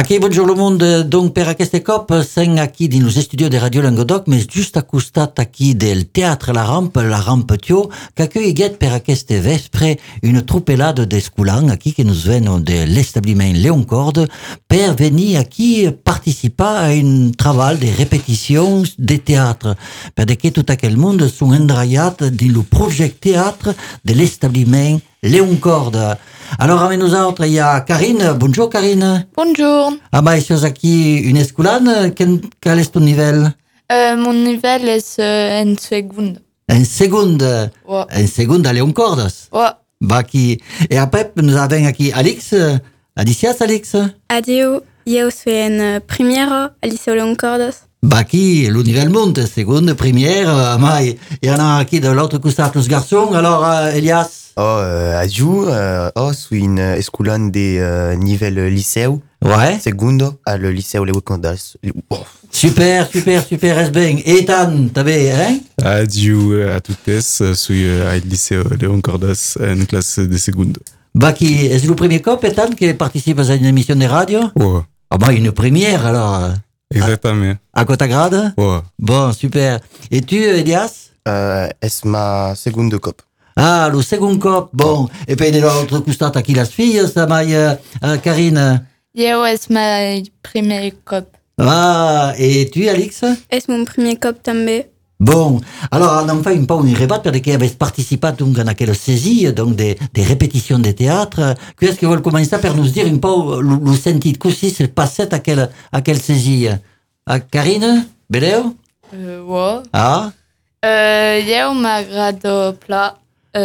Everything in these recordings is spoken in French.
Aquí, bonjour le monde. Donc, per aquest cop, sem aquí dins los estudios de Radio Languedoc, mais just a costat aquí del Teatre La Rampe Tio, qu'accueillit per aquest vespre une troupelade d'escolans aquí que nous venen de l'establiment Léon Corde per venir aquí participar a un treball de répétition de théâtre. Perquè tot aquell món sont endraillat dins le project théâtre de l'establiment Léon Corde. Alors, avec nous autres, il y a Karine. Bonjour, Karine. Bonjour. Ah bah, je suis ici une escolane. Quel est ton niveau? Mon niveau est en seconde. En seconde. Ouais. En seconde à Léon Cordes. Ouais. Bah, qui... Et après, nous avons ici Alix. Adicias, Alix. Adio, eu suis en première à Liceu Léon Cordes. Bah, qui, le niveau monte. Seconde, première. Mais il y en a qui de l'autre côté, tous garçons. Alors, Elias. Adieu, suis une escolane de niveau liceu. Ouais. Segundo à le Liceu Léon Cordes. Oh. Super, est bien. Et Ethan, t'as bien, hein? Adieu à toutes, je suis à Liceu Léon Cordes en classe de seconde. Bah, qui, est-ce le premier cop, Ethan, qui participe à une émission de radio? Ouais. Ah bah, une première, alors. Exactement. À quoi t'agrade? Ouais. Bon, super. Et tu, Elias? Es ma seconde cop. Ah, le second cop, bon. Et puis de l'autre côté, qui la fille, ça m'a, Karine? Eu est ma première cop. Ah, et tu, Alix? És mon premier cop també. Bon, alors, on fait un peu un rebat parce qu'il avait participé donc à quelle saisie, donc des répétitions de théâtre. Qu'est-ce que vous voulez commencer par nous dire un peu le sentier que si c'est passé à quelle saisie? À Karine? Beleo? Ouais. Ah? Eu m'agrado plat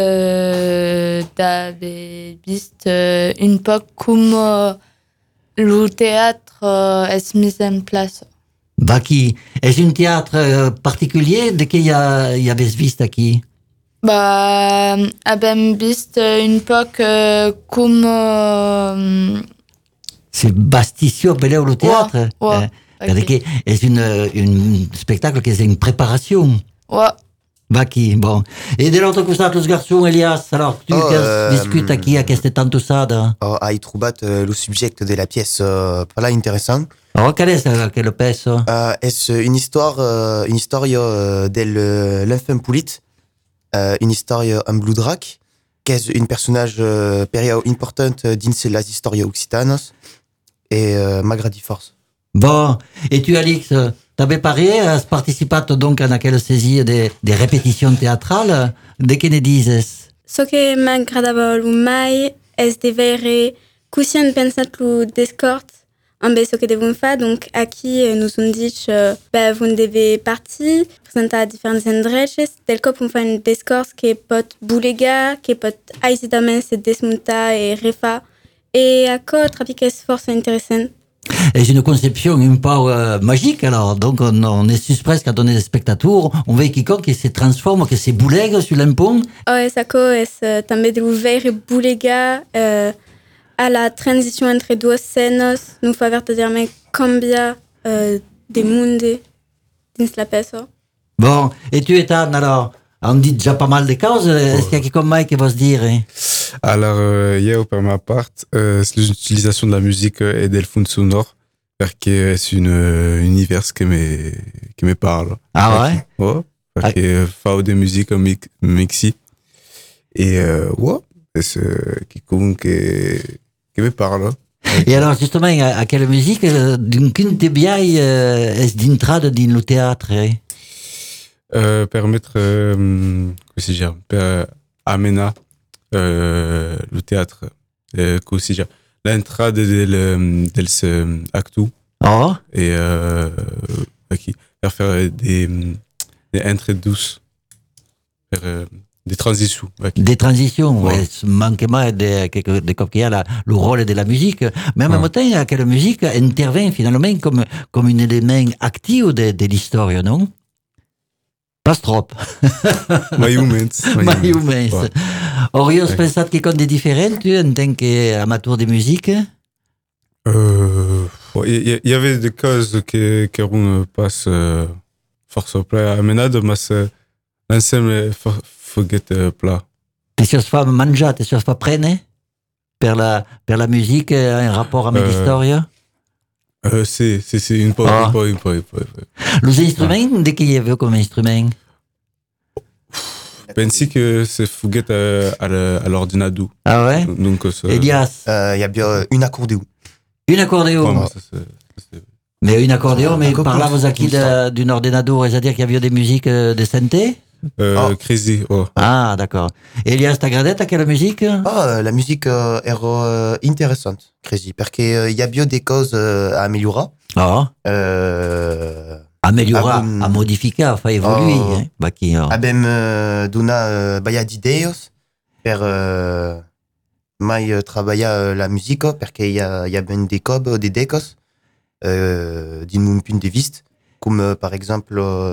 d'aver vist un peu comme le théâtre est mis en place. Bah, qui? Est-ce un théâtre particulier de qui y avait vist aquí? Bah, abbiamo vist un peu comme... C'est Bastisio, Beleo, le théâtre? Ouais. Parce que c'est un spectacle qui est une préparation. Ouais. Bah, qui? Bon. Et de l'autre côté, les garçons, Elias, alors, tu discutes aquí à qu'est-ce que ça? Hai trobat le subject de la pièce pas intéressant. Alors, quelle est quelle pièce? Es une histoire de l'enfant Poulit, une histoire en blue drac, qui est un personnage période importante dins les histoires occitanes et m'agradi force. Bon. Et tu, Alix, t'avais parlé, has participat donc à quelle saisie des répétitions théâtrales? De què ne dises? Ce que m'agradava mai és de veure que si han pensat lo d'escort amb ce que devem fer. Donc, aquí nous ont dit vous devez partir, presentar diferents endreches. Del cop on fa un d'escort que pot bulegar, que pot aisidament se desmuntar et refaire. Et à trafic és força interessant. C'est une conception un peu magique, alors. Donc, on est sus presque à donner des spectateurs. On veut quiconque qui se transforme, qui se boulegue sur l'impont. És també de veure bulegar à la transition entre deux scènes, nous fa verdaderament canviar de monde dins la peça. Bon, et tu, Ethan, alors, on dit déjà pas mal de choses. Est-ce qu'il y a quelqu'un qui va se dire? Hein? Alors, pour ma part, c'est l'utilisation de la musique et des fonds sonores, parce que c'est un univers qui me parle. Ah ouais? Ouais, parce que faire des musiques mixi. Et ouais, c'est quiconque qui me parle. Et alors, justement, à quelle musique, d'une te bien, est-ce d'intrade dans le théâtre? Permettre, amena le théâtre, l'entrada dels actu. Oh. Et qui faire des entrées douces, faire des transitions. Des transitions, ouais. Manquement de qu'il y a le rôle de la musique. Mais en même temps, il y a que la musique intervient finalement comme un élément actif de l'histoire, non? Pas trop. My humans. Auriez-vous pensé quelque chose de différent, tu, en tant qu'amateur de musique? Il y avait des causes qu'on passe force plat amenado, mais l'ensemble forget plat. Te choses pas manger, te choses pas prendre per la musique en rapport avec l'histoire? C'est une pop, Ah. une pop. Los instruments, de qui y avait comme instrument? Pensi que c'est Fouguet à l'ordinateur. Ah ouais? Donc, ça. Elias, Il y a bien une accordéon. une accordéon. Ouais, ça, c'est- Mais une accordéon, mais Un par là, couple, vous acquis d'un ordinateur, c'est-à-dire qu'il y avait des musiques de synthé? Oh. Crazy, oh. Ah, d'accord. Elias, t'as gradé à quelle musique? La musique est intéressante, Crazy, parce qu'il y a bien des causes à améliorer. Ah, améliorer, Ah, bon. à modifier, à faire évoluer. Oh. Hein? Bah, qui, Abem dona il y a d'idées per mai travailler la musique, parce qu'il y a ben des cobs, des decos, din mon punt de vista, comme par exemple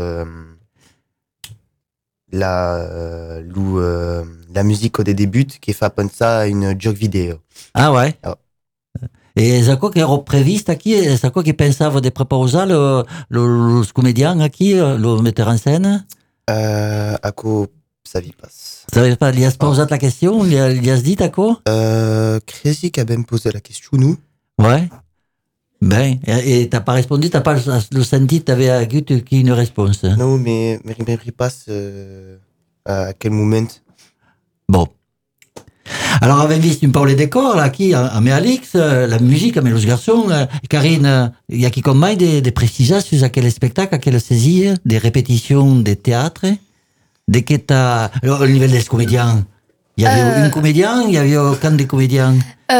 la musique des débuts qui fait penser à une joke vidéo. Ah ouais. Ah. Et c'est quoi qui est prévu aquí? C'est quoi qui pensava de préparer le comédien aquí, le metteur en scène? À quoi ça vit passe. Vous savez pas, il a posé la question, il a dit à quoi? Crazy qui a bien posé la question, nous. Ouais. Ben, et t'as pas répondu, t'as pas le senti, t'avais une réponse. Non, mais passe à quel moment? Bon. Alors, avem vist un peu les décors, là, aquí, a Alix, la musique, mais los garçons, Karine, il y a qui comme mai de préciser sur quel spectacle, à quelle saisie, des répétitions de théâtre, de que t'as, au niveau des comédiens, il y avait un comédien, il y avait aucun des comédiens.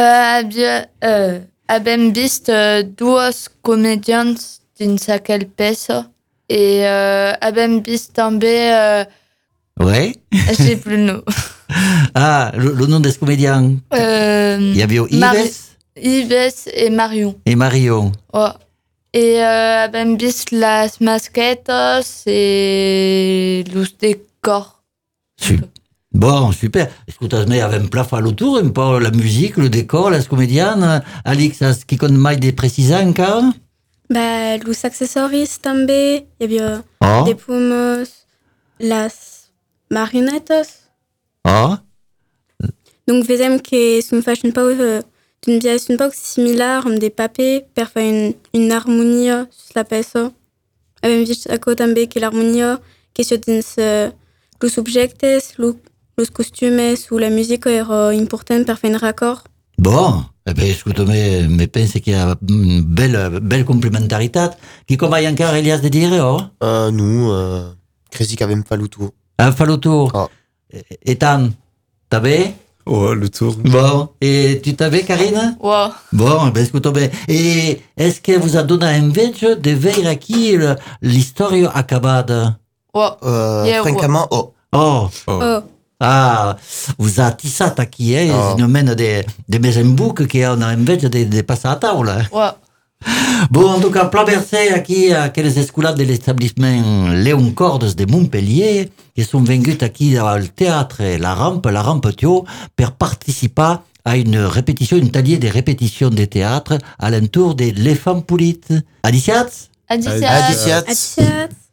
Abem vist dues comedians dins aquel peça et abem vist també Ouais. j'ai plus le nom. Ah, le nom des comédiens. Il y avait Yves et Marion. Et Marion. Ouais. Et abem vist las masquetas et los décors. Bon, super. Escolta, mais avem pla fa l'autour, un peu la musique, le décor, les comédiens. Alix, qui connaît mai de préciser encore? Bah, los accessoris també, hi havia Oh, des pomos, les marionettes. oh. Donc, vedem que són faig un poc d'une pièce un poc similar amb des papiers per fer une harmonia sur la peça. Hem vist acá també que l'harmonia que és dins los objectes, los costumes ou la musique era important per fer un raccord. Bon, eh ben, escolta, me pense qu'il y a une belle complémentarité. Qui comme il y a encore, Elias, de dire, oh? Nous, Crazy qui a même pas le tour. Ah, fa l'autour. Oh. Et Tan, t'avais? Oh, le tour. Bon. Et tu t'avais, Karine? Ouais. Bon, ben, escolta, et est-ce que vous a donné envie de voir aquí l'histoire acabada? Ouais. Yeah, Francament, oh. Oh. Oh. Oh, Ah, vous a tissat aquí, eh? Oh. Une mène de mes emboucs qui on a envie de passer à table. Ouais. Bon, en tout cas, pla versé aquí a aquelles escolades de l'établissement Léon Cordes de Montpellier qui sont venus aquí al théâtre La Rampe Thio, per participer à une répétition, une taillée de répétitions de théâtre à l'entour de Les Femmes Polites. Adiciats? Adiciat. Adiciat. Adiciat.